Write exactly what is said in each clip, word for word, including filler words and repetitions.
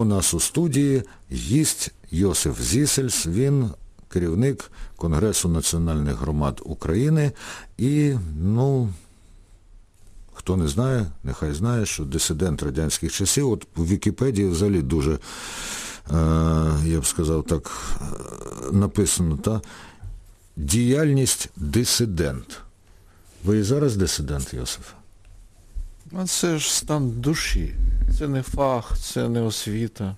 У нас у студії гість Йосиф Зісельс, він керівник Конгресу національних громад України і, ну, хто не знає, нехай знає, що дисидент радянських часів, от у Вікіпедії взагалі дуже, я б сказав так, написано, та, діяльність дисидент. Ви і зараз дисидент, Йосиф? А це ж стан душі. Це не фах, це не освіта.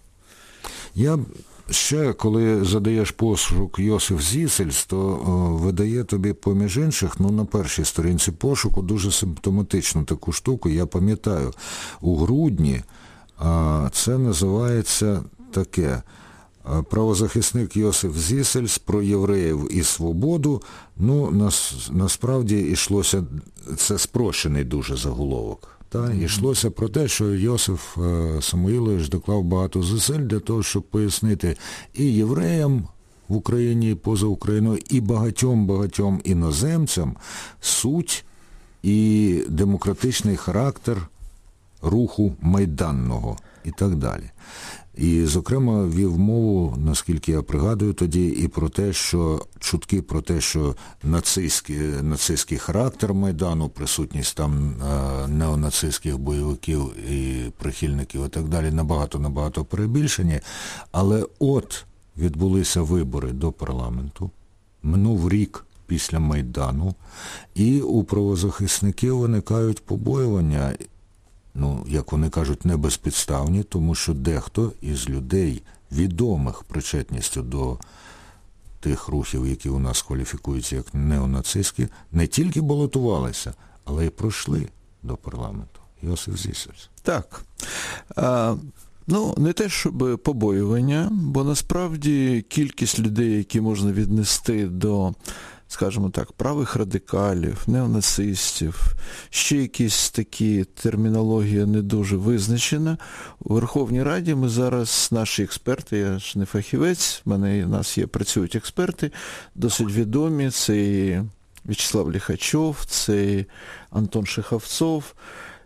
Я ще, коли задаєш пошук Йосиф Зісельс, то о, видає тобі, поміж інших, ну, на першій сторінці пошуку дуже симптоматичну таку штуку. Я пам'ятаю, у грудні а, це називається таке: правозахисник Йосиф Зісельс про євреїв і свободу. Ну, нас, насправді, йшлося, це спрощений дуже заголовок. Та, йшлося про те, що Йосиф Самуїлович доклав багато зусиль для того, щоб пояснити і євреям в Україні, і поза Україною, і багатьом-багатьом іноземцям суть і демократичний характер руху майданного і так далі. І, зокрема, вів мову, наскільки я пригадую тоді, і про те, що чутки про те, що нацистський, нацистський характер Майдану, присутність там неонацистських бойовиків і прихильників і так далі, набагато-набагато перебільшені. Але от відбулися вибори до парламенту, минув рік після Майдану, і у правозахисників виникають побоювання, ну, як вони кажуть, не безпідставні, тому що дехто із людей, відомих причетністю до тих рухів, які у нас кваліфікуються як неонацистські, не тільки балотувалися, але й пройшли до парламенту. Йосиф Зісельс. Так. А, ну, не те, щоб побоювання, бо насправді кількість людей, які можна віднести до, скажімо так, правих радикалів, неонацистів, ще якісь такі термінологія не дуже визначена. У Верховній Раді ми зараз, наші експерти, я ж не фахівець, в мене, у нас є, працюють експерти, досить відомі, це і В'ячеслав Ліхачов, це і Антон Шеховцов.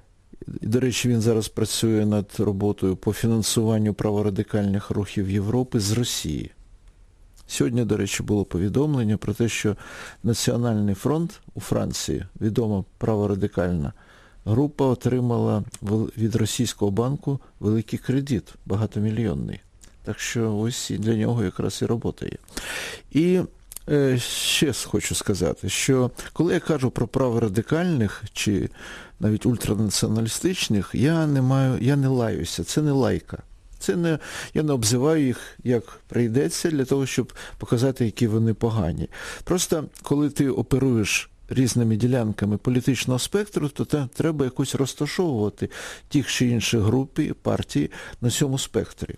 До речі, він зараз працює над роботою по фінансуванню праворадикальних рухів Європи з Росії. Сьогодні, до речі, було повідомлення про те, що Національний фронт у Франції, відома праворадикальна група, отримала від російського банку великий кредит, багатомільйонний. Так що ось і для нього якраз і робота є. І е, ще хочу сказати, що коли я кажу про праворадикальних чи навіть ультранаціоналістичних, я не маю, я не лаюся, це не лайка. Це не, я не обзиваю їх, як прийдеться, для того, щоб показати, які вони погані. Просто, коли ти оперуєш різними ділянками політичного спектру, то те, треба якось розташовувати тих чи інших груп і партії на цьому спектрі.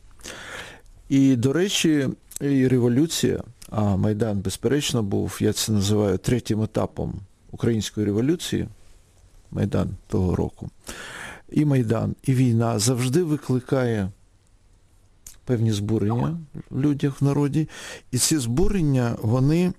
І, до речі, і революція, а Майдан, безперечно, був, я це називаю, третім етапом української революції, Майдан того року, і Майдан, і війна завжди викликає певні збурення в людях, в народі. І ці збурення, вони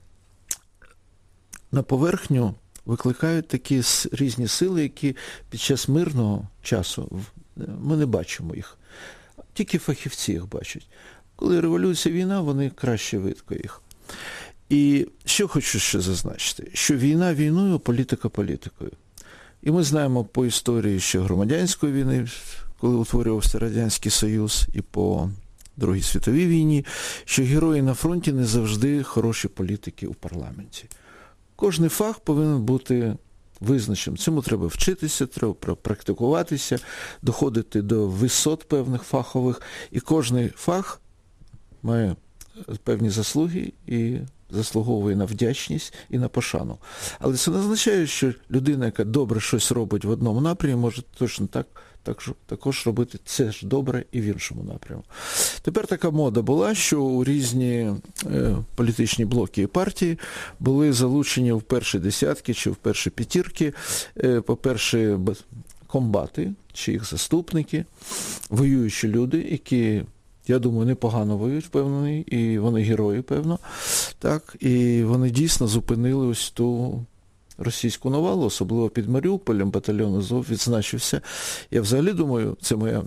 на поверхню викликають такі різні сили, які під час мирного часу ми не бачимо їх. Тільки фахівці їх бачать. Коли революція, війна, вони краще видко їх. І що хочу ще зазначити, що війна війною, політика політикою. І ми знаємо по історії ще громадянської війни, коли утворювався Радянський Союз, і по Другій світовій війні, що герої на фронті не завжди хороші політики у парламенті. Кожний фах повинен бути визначеним. Цьому треба вчитися, треба практикуватися, доходити до висот певних фахових, і кожний фах має певні заслуги і заслуговує на вдячність і на пошану. Але це не означає, що людина, яка добре щось робить в одному напрямі, може точно так, так також робити це ж добре і в іншому напрямку. Тепер така мода була, що у різні е, політичні блоки і партії були залучені в перші десятки чи в перші п'ятірки, е, по-перше, комбати чи їх заступники, воюючі люди, які, я думаю, непогано воюють, впевнений, і вони герої, певно. Так, і вони дійсно зупинили ось ту російську навалу, особливо під Маріуполем, батальйон Азов відзначився. Я взагалі думаю, це моя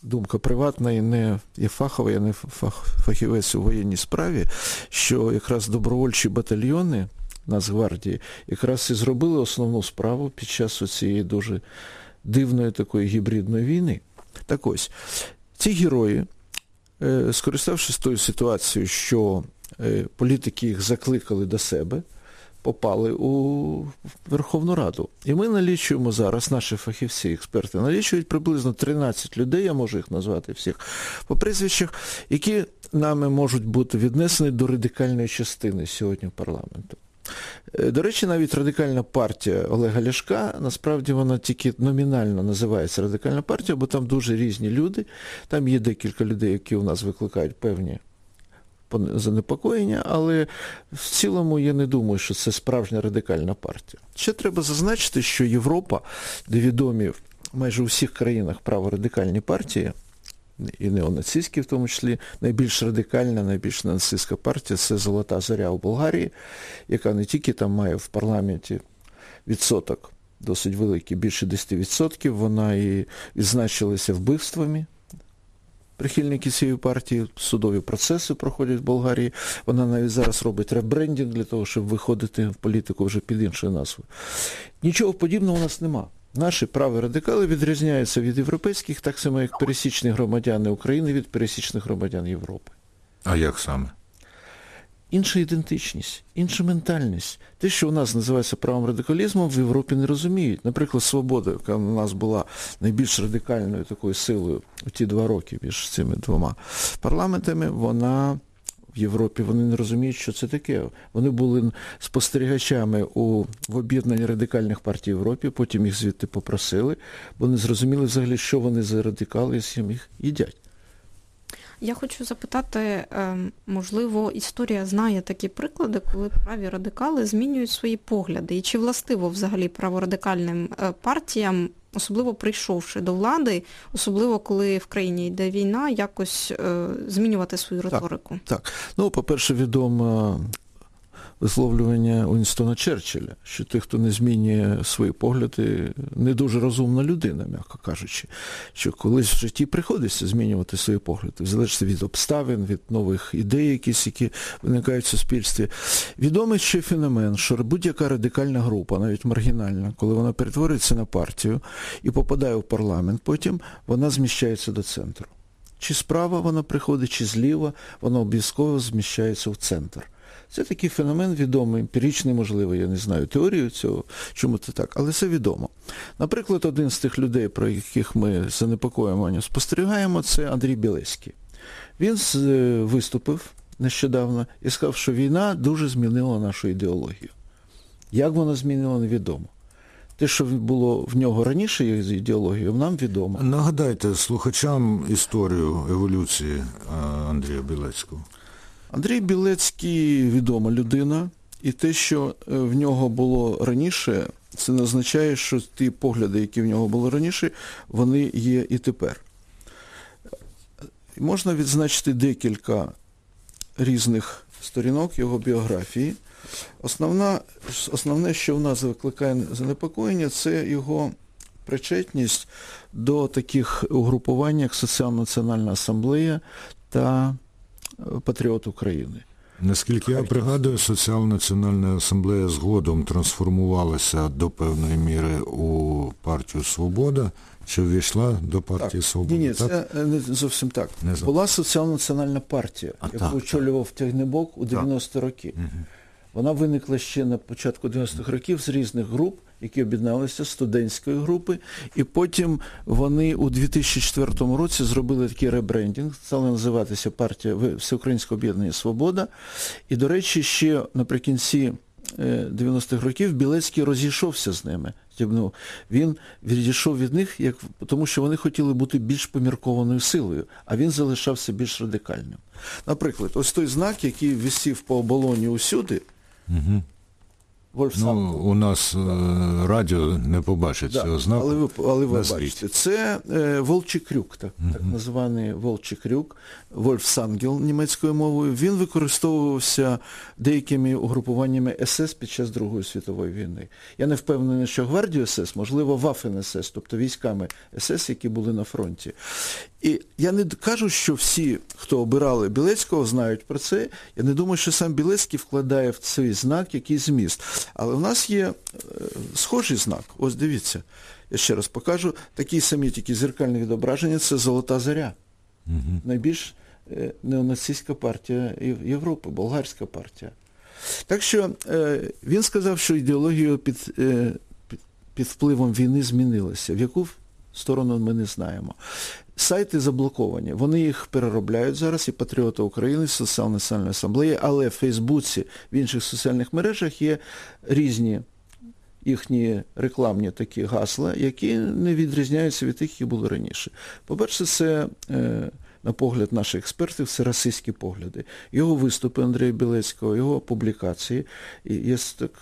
думка приватна і не є фахова, я не фах, фахівець у воєнній справі, що якраз добровольчі батальйони Нацгвардії якраз і зробили основну справу під час цієї дуже дивної такої гібридної війни. Так ось, ці герої, скориставшись тою ситуацією, що політики їх закликали до себе, попали у Верховну Раду. І ми налічуємо зараз, наші фахівці, експерти, налічують приблизно тринадцять людей, я можу їх назвати всіх по прізвищах, які нами можуть бути віднесені до радикальної частини сьогодні парламенту. До речі, навіть радикальна партія Олега Ляшка, насправді вона тільки номінально називається радикальна партія, бо там дуже різні люди, там є декілька людей, які у нас викликають певні занепокоєння, але в цілому я не думаю, що це справжня радикальна партія. Ще треба зазначити, що Європа, де відомі майже у всіх країнах праворадикальні партії, і неонацистські в тому числі, найбільш радикальна, найбільш нацистська партія – це Золота Зоря у Болгарії, яка не тільки там має в парламенті відсоток досить великий, більше десять відсотків, вона і відзначилася вбивствами. Прихильники цієї партії, судові процеси проходять в Болгарії. Вона навіть зараз робить ребрендінг для того, щоб виходити в політику вже під іншою назвою. Нічого подібного у нас нема. Наші праві радикали відрізняються від європейських, так само, як пересічні громадяни України від пересічних громадян Європи. А як саме? Інша ідентичність, інша ментальність. Те, що у нас називається правим радикалізмом, в Європі не розуміють. Наприклад, «Свобода», яка у нас була найбільш радикальною такою силою у ті два роки між цими двома парламентами, вона в Європі, вони не розуміють, що це таке. Вони були спостерігачами у, в об'єднанні радикальних партій в Європі, потім їх звідти попросили, бо не зрозуміли взагалі, що вони за радикали, і з чим їх їдять. Я хочу запитати, можливо, історія знає такі приклади, коли праві радикали змінюють свої погляди. І чи властиво взагалі праворадикальним партіям, особливо прийшовши до влади, особливо коли в країні йде війна, якось змінювати свою риторику? Так, так. Ну, по-перше, відомо висловлювання Уінстона Черчилля, що тих, хто не змінює свої погляди, не дуже розумна людина, м'яко кажучи, що колись в житті приходиться змінювати свої погляди, залежно від обставин, від нових ідей якісь, які виникають в суспільстві. Відомий ще феномен, що будь-яка радикальна група, навіть маргінальна, коли вона перетворюється на партію і попадає в парламент, потім вона зміщається до центру. Чи справа вона приходить, чи зліва, вона обов'язково зміщається в центр. Це такий феномен відомий, емпіричний, можливо, я не знаю теорію цього, чому це так, але це відомо. Наприклад, один з тих людей, про яких ми занепокоєння спостерігаємо, це Андрій Білецький. Він виступив нещодавно і сказав, що війна дуже змінила нашу ідеологію. Як вона змінила, невідомо. Те, що було в нього раніше з ідеологією, нам відомо. Нагадайте слухачам історію еволюції Андрія Білецького. Андрій Білецький відома людина, і те, що в нього було раніше, це не означає, що ті погляди, які в нього були раніше, вони є і тепер. Можна відзначити декілька різних сторінок його біографії. Основна, основне, що в нас викликає занепокоєння, це його причетність до таких угрупувань, як Соціально-національна асамблея та Патріот України. Наскільки я пригадую, Соціально-національна асамблея згодом трансформувалася до певної міри у партію «Свобода», чи ввійшла до партії так. «Свобода». Ні, ні, так? це не зовсім так. Не зовсім. Була Соціально-національна партія, а, яку так, очолював так. Тягнебок у дев'яності роки. Угу. Вона виникла ще на початку дев'яностих років з різних груп, які об'єдналися, студентської групи, і потім вони у дві тисячі четвертому році зробили такий ребрендінг, стали називатися партія Всеукраїнського об'єднання «Свобода». І, до речі, ще наприкінці дев'яностих років Білецький розійшовся з ними. Він відійшов від них, як, тому що вони хотіли бути більш поміркованою силою, а він залишався більш радикальним. Наприклад, ось той знак, який висів по оболоні усюди, угу. Ну, у нас е, радіо не побачить да, цього знаку. Але ви, але ви бачите. Це е, волчий крюк, так, uh-huh. так названий волчий крюк, Вольфсангел німецькою мовою. Він використовувався деякими угрупуваннями ес ес під час Другої світової війни. Я не впевнений, що гвардію ес ес, можливо, Waffen-ес ес, тобто військами ес ес, які були на фронті. І я не кажу, що всі, хто обирали Білецького, знають про це. Я не думаю, що сам Білецький вкладає в цей знак якийсь зміст. Але в нас є е, схожий знак. Ось дивіться, я ще раз покажу. Такі самі, тільки зеркальні відображення – це «Золота зоря». Угу. Найбільш е, неонацистська партія Європи, болгарська партія. Так що е, він сказав, що ідеологія під, е, під, під впливом війни змінилася. В яку сторону ми не знаємо. Сайти заблоковані. Вони їх переробляють зараз, і Патріоти України, Соціальна національна асамблея, але в Фейсбуці, в інших соціальних мережах є різні їхні рекламні такі гасла, які не відрізняються від тих, які були раніше. По-перше, це, на погляд наших експертів, це расистські погляди. Його виступи Андрія Білецького, його публікації, є так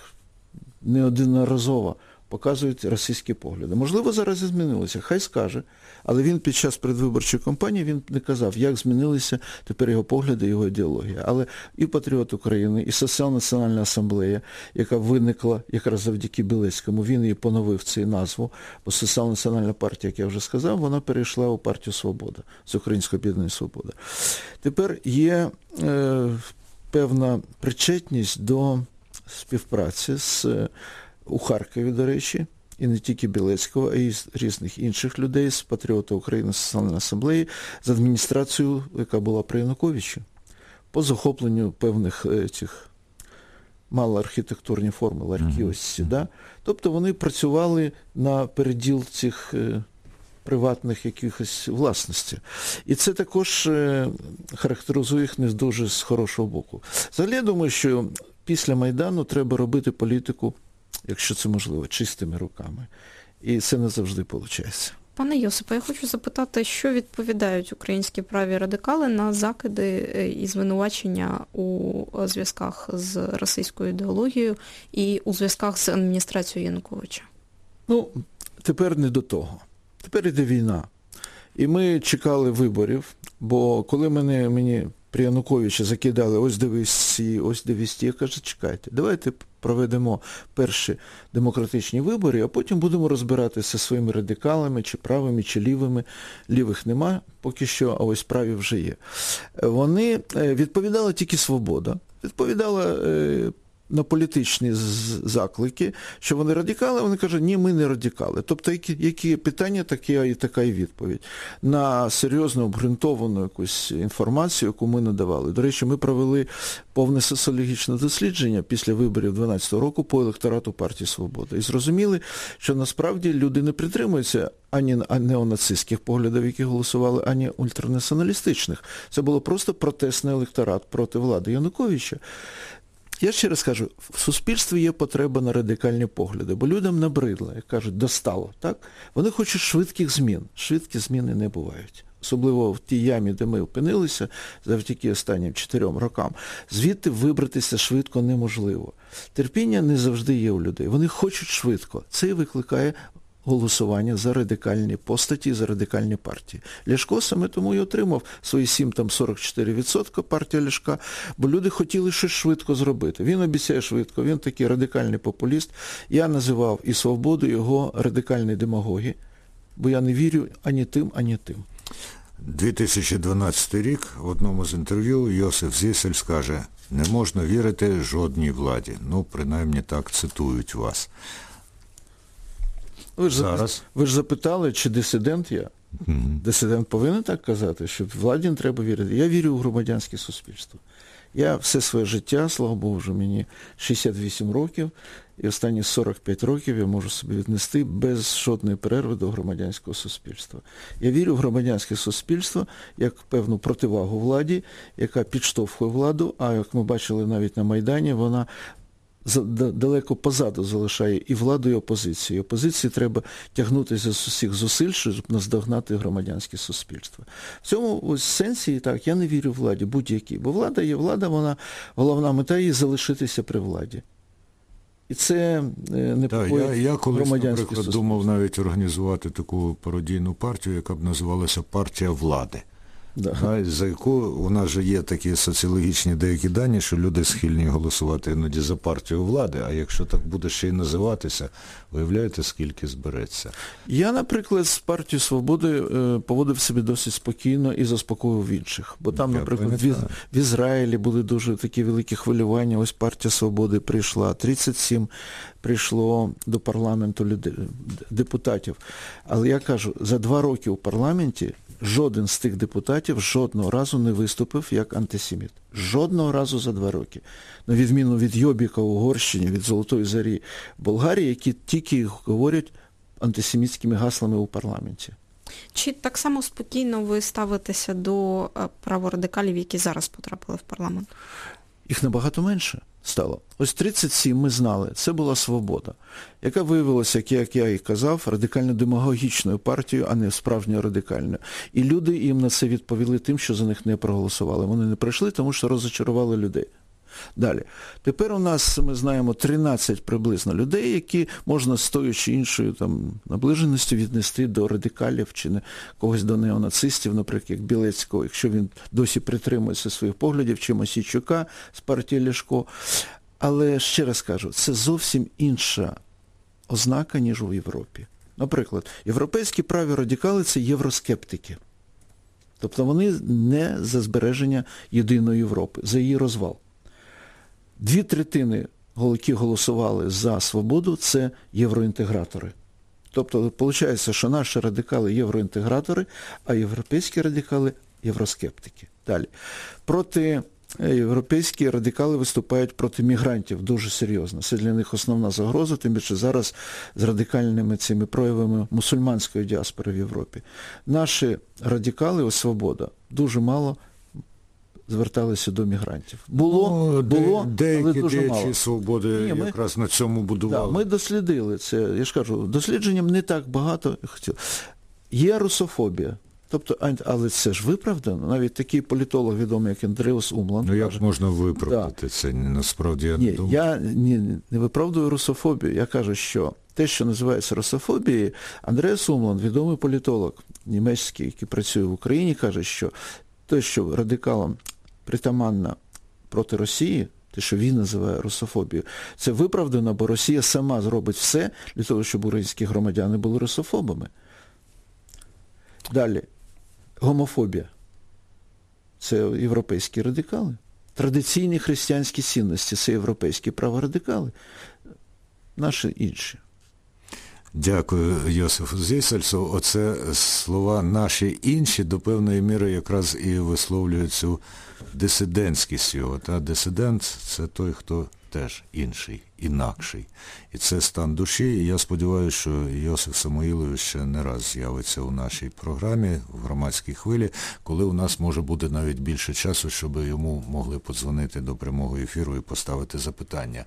неодноразово показують російські погляди. Можливо, зараз і змінилося, хай скаже. Але він під час передвиборчої кампанії він не казав, як змінилися тепер його погляди, його ідеологія. Але і Патріот України, і Соціальна національна асамблея, яка виникла якраз завдяки Білецькому, він її поновив цю назву, бо Соціальна національна партія, як я вже сказав, вона перейшла у партію «Свобода», з Української об'єднаної «Свобода». Тепер є е, певна причетність до співпраці з у Харкові, до речі, і не тільки Білецького, а й різних інших людей з Патріота України, Соціальної асамблеї, з адміністрацією, яка була при Януковичі, по захопленню певних цих малоархітектурні форми, ларьки ось ці, да? Тобто вони працювали на переділ цих приватних якихось власності. І це також характеризує їх не дуже з хорошого боку. Взагалі, я думаю, що після Майдану треба робити політику, якщо це можливо, чистими руками. І це не завжди виходить. Пане Йосипе, я хочу запитати, що відповідають українські праві радикали на закиди і звинувачення у зв'язках з російською ідеологією і у зв'язках з адміністрацією Януковича? Ну, тепер не до того. Тепер іде війна. І ми чекали виборів, бо коли мене, мені при Януковичі закидали, ось дивись ці, ось дивись ті, я кажу, чекайте, давайте проведемо перші демократичні вибори, а потім будемо розбиратися зі своїми радикалами, чи правими, чи лівими. Лівих нема поки що, а ось праві вже є. Вони відповідала тільки «Свобода», відповідала на політичні заклики, що вони радикали, вони кажуть, ні, ми не радикали. Тобто, які, які питання, такі і така і відповідь. На серйозно обґрунтовану якусь інформацію, яку ми надавали. До речі, ми провели повне соціологічне дослідження після виборів дванадцятого року по електорату партії «Свобода». І зрозуміли, що насправді люди не притримуються ані неонацистських поглядів, які голосували, ані ультранаціоналістичних. Це було просто протестний електорат проти влади Януковича. Я ще раз кажу, в суспільстві є потреба на радикальні погляди, бо людям набридло, як кажуть, достало, так? Вони хочуть швидких змін. Швидкі зміни не бувають. Особливо в тій ямі, де ми опинилися, завдяки останнім чотирьом рокам. Звідти вибратися швидко неможливо. Терпіння не завжди є у людей. Вони хочуть швидко. Це і викликає голосування за радикальні постаті, за радикальні партії. Ляшко саме тому і отримав свої сім там сорок чотири відсотки партія Ляшка, бо люди хотіли щось швидко зробити. Він обіцяє швидко, він такий радикальний популіст. Я називав і «Свободу» його радикальні демагоги, бо я не вірю ані тим, ані тим. дві тисячі дванадцятий рік, в одному з інтерв'ю Йосиф Зісель скаже, не можна вірити жодній владі. Ну, принаймні так цитують вас. Ви ж, Зараз. ви ж запитали, чи дисидент я? Mm-hmm. Дисидент повинен так казати, що владі не треба вірити. Я вірю у громадянське суспільство. Я все своє життя, слава Богу, вже мені шістдесят вісім років, і останні сорок п'ять років я можу собі віднести без жодної перерви до громадянського суспільства. Я вірю в громадянське суспільство як певну противагу владі, яка підштовхує владу, а як ми бачили навіть на Майдані, вона далеко позаду залишає і владу, і опозицію. І опозиції треба тягнутися з усіх зусиль, щоб наздогнати громадянське суспільство. В цьому ось сенсі, так, я не вірю владі будь-якій, бо влада є влада, вона, головна мета її залишитися при владі. І це не так, я, я колись, наприклад, думав навіть організувати таку пародійну партію, яка б називалася «Партія влади». Да. За яку у нас же є такі соціологічні деякі дані, що люди схильні голосувати іноді за партію влади, а якщо так буде ще й називатися, виявляєте, скільки збереться? Я, наприклад, з партією Свободи поводив себе досить спокійно і заспокоював інших. Бо там, Я наприклад, в, в Ізраїлі були дуже такі великі хвилювання. Ось партія Свободи прийшла, тридцять сім прийшло до парламенту людей, депутатів. Але я кажу, за два роки у парламенті жоден з тих депутатів жодного разу не виступив як антисеміт. Жодного разу за два роки. На відміну від Йобіка в Угорщині, від Золотої Зарі в Болгарії, які тільки говорять антисемітськими гаслами у парламенті. Чи так само спокійно ви ставитеся до праворадикалів, які зараз потрапили в парламент? Їх набагато менше стало. Ось тридцять сім ми знали, це була Свобода, яка виявилася, як я і казав, радикально-демагогічною партією, а не справжньою радикальною. І люди їм на це відповіли тим, що за них не проголосували. Вони не прийшли, тому що розчарували людей. Далі. Тепер у нас, ми знаємо, тринадцять приблизно людей, які можна з тою чи іншою там, наближеністю віднести до радикалів чи не, когось до неонацистів, наприклад, як Білецького, якщо він досі притримується своїх поглядів, чи Мосійчука з партії Ляшко. Але, ще раз кажу, це зовсім інша ознака, ніж у Європі. Наприклад, європейські праві радикали – це євроскептики. Тобто вони не за збереження єдиної Європи, за її розвал. Дві третини, які голосували за Свободу, це євроінтегратори. Тобто, виходить, що наші радикали – євроінтегратори, а європейські радикали – євроскептики. Далі. Проти європейські радикали виступають проти мігрантів дуже серйозно. Це для них основна загроза, тим більше зараз з радикальними цими проявами мусульманської діаспори в Європі. Наші радикали, ось Свобода, дуже мало зверталися до мігрантів. Було, ну, було, деякі, але дуже деякі мало. Свободи Ні, ми, якраз на цьому будували. Да, ми дослідили це. Я ж кажу, дослідженням не так багато. Є русофобія. Тобто, але це ж виправдано. Навіть такий політолог відомий, як Андреас Умланд. Ну, як каже, можна виправдати да. це? Насправді, я Ні, не думаю. Я ні, не виправдую русофобію. Я кажу, що те, що називається русофобією, Андреас Умланд, відомий політолог німецький, який працює в Україні, каже, що те, що радикалам притаманно проти Росії, те, що він називає русофобією, це виправдано, бо Росія сама зробить все для того, щоб українські громадяни були русофобами. Далі. Гомофобія. Це європейські радикали. Традиційні християнські цінності – це європейські праворадикали. Наші інші. Дякую, Йосифу Зісельсу. Оце слова «наші інші» до певної міри якраз і висловлюють цю дисидентськість його. Та? Дисидент – це той, хто теж інший, інакший. І це стан душі. І я сподіваюся, що Йосиф Самоїлович ще не раз з'явиться у нашій програмі, в громадській хвилі, коли у нас може бути навіть більше часу, щоб йому могли подзвонити до прямого ефіру і поставити запитання.